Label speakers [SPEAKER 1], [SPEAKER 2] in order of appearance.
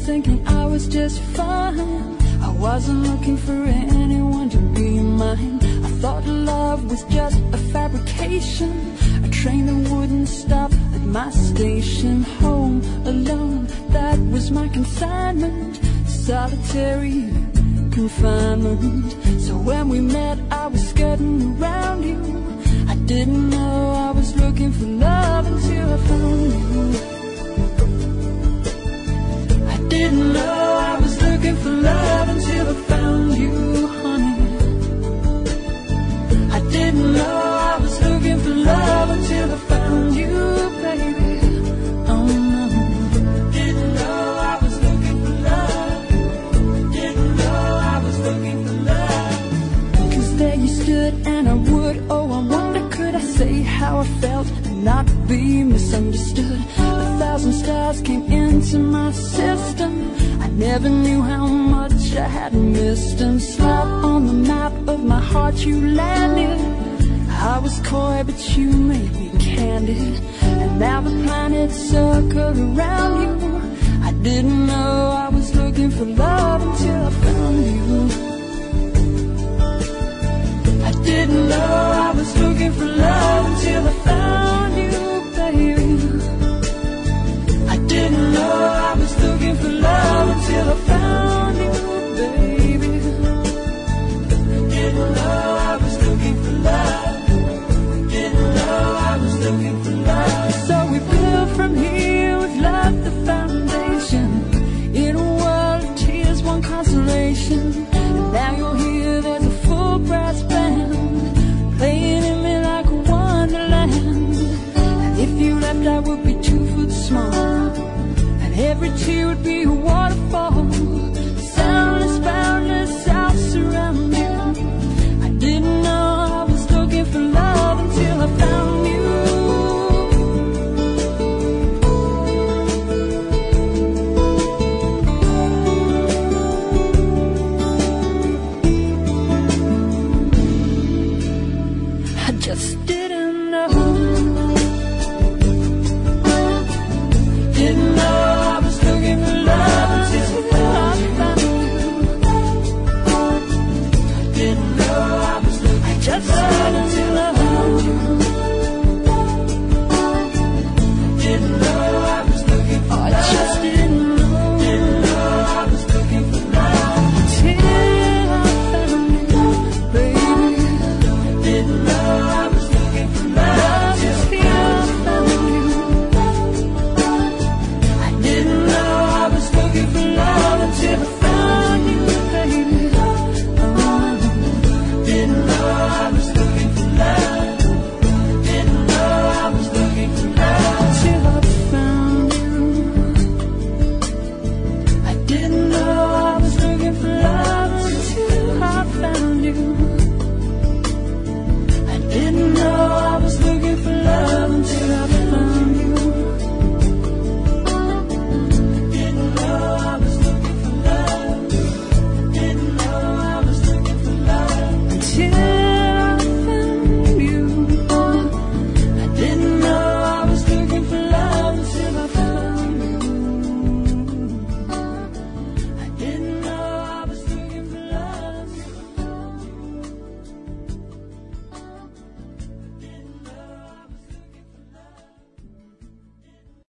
[SPEAKER 1] thinking I was just fine. I wasn't looking for anyone to be mine. I thought love was just a fabrication, a train that wouldn't stop at my station. Home alone, that was my consignment. Solitary confinement. So when we met, I was skirting around you. I didn't know I was looking for love until I found you. I didn't know I was looking for love until I found you, honey. I didn't know I was looking for love until I found you, baby. Oh no. Didn't know I was looking for love. Didn't know I was looking for love. 'Cause there you stood and I would, oh I wonder could I say how I felt and not be misunderstood. 1,000 stars came into my system. I never knew how much I had missed. And slap on the map of my heart you landed. I was coy but you made me candid. And now the planets circle around you. I didn't know I was looking for love until I found you. I didn't know I was looking for love until I found you, baby. I didn't know I was looking for love until I found you, baby. I didn't know I was looking for love. Didn't know I was looking for love. So we built from here with love the foundation. In a world of tears, one consolation. And now you'll hear there's a full brass band playing in me like a wonderland. And if you left I would be 2 foot small, and every tear would be a waterfall.